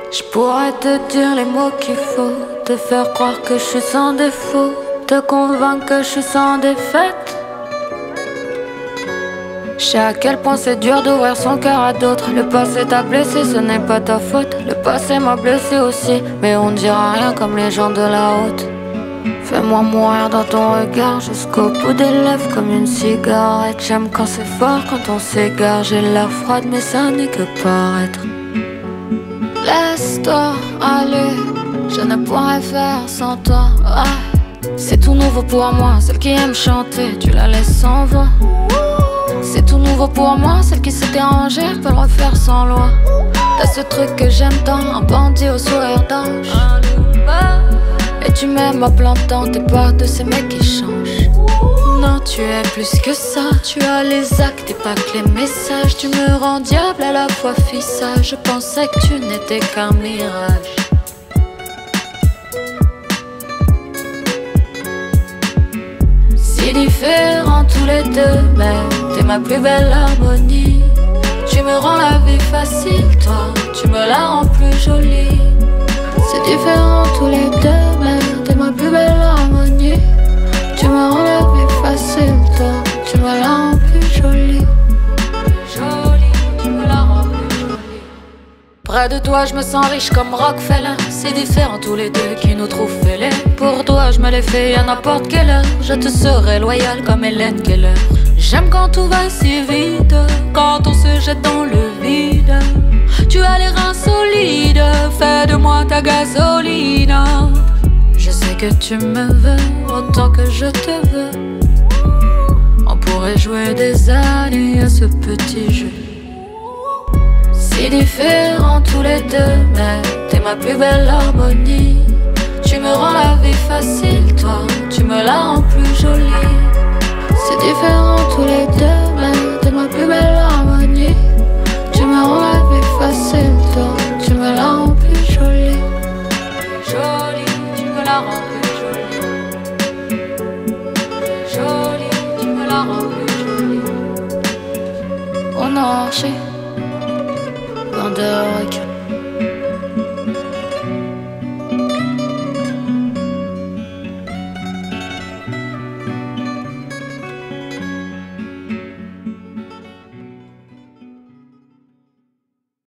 Je pourrais te dire les mots qu'il faut, te faire croire que je suis sans défaut, te convaincre que je suis sans défaite. Je sais à quel point c'est dur d'ouvrir son cœur à d'autres. Le passé t'a blessé, ce n'est pas ta faute. Le passé m'a blessé aussi, mais on ne dira rien comme les gens de la haute. Fais-moi mourir dans ton regard jusqu'au bout des lèvres comme une cigarette. J'aime quand c'est fort, quand on s'égare. J'ai l'air froide mais ça n'est que paraître. Laisse-toi aller, je ne pourrais faire sans toi. Ah, c'est tout nouveau pour moi, celle qui aime chanter, tu la laisses sans voix. C'est tout nouveau pour moi, celle qui s'est dérangée, peut le refaire sans loi. T'as ce truc que j'aime tant, un bandit au sourire d'ange. Et tu m'aimes à plein temps, t'es pas de ces mecs qui changent. Non, tu es plus que ça, tu as les actes et pas que les messages. Tu me rends diable à la fois fille sage. Je pensais que tu n'étais qu'un mirage. Si différents tous les deux, mais t'es ma plus belle harmonie. Tu me rends la vie facile, toi, tu me la rends plus jolie. C'est différent tous les deux, mais t'es ma plus belle harmonie. Tu me rends la vie facile, toi, tu me la rends plus jolie. Jolie, tu me la rends plus jolie. Près de toi je me sens riche comme Rockefeller. C'est différent tous les deux qui nous trouvent fêlés. Pour toi je me l'ai fait à n'importe quelle heure. Je te serai loyal comme Hélène Keller. J'aime quand tout va si vite, quand on se jette dans le vide. Tu as les reins solides, fais de moi ta gasoline. Je sais que tu me veux autant que je te veux. On pourrait jouer des années à ce petit jeu. Si différents tous les deux, mais t'es ma plus belle harmonie. Tu me rends la vie facile, toi, tu me la rends plus jolie. C'est différent tous les deux, mais t'es ma plus belle harmonie. Tu me rends la vie facile, toi, tu me la rends plus jolie. Jolie, tu me la rends plus jolie. Jolie, tu me la rends plus jolie. On a marché, loin de requin.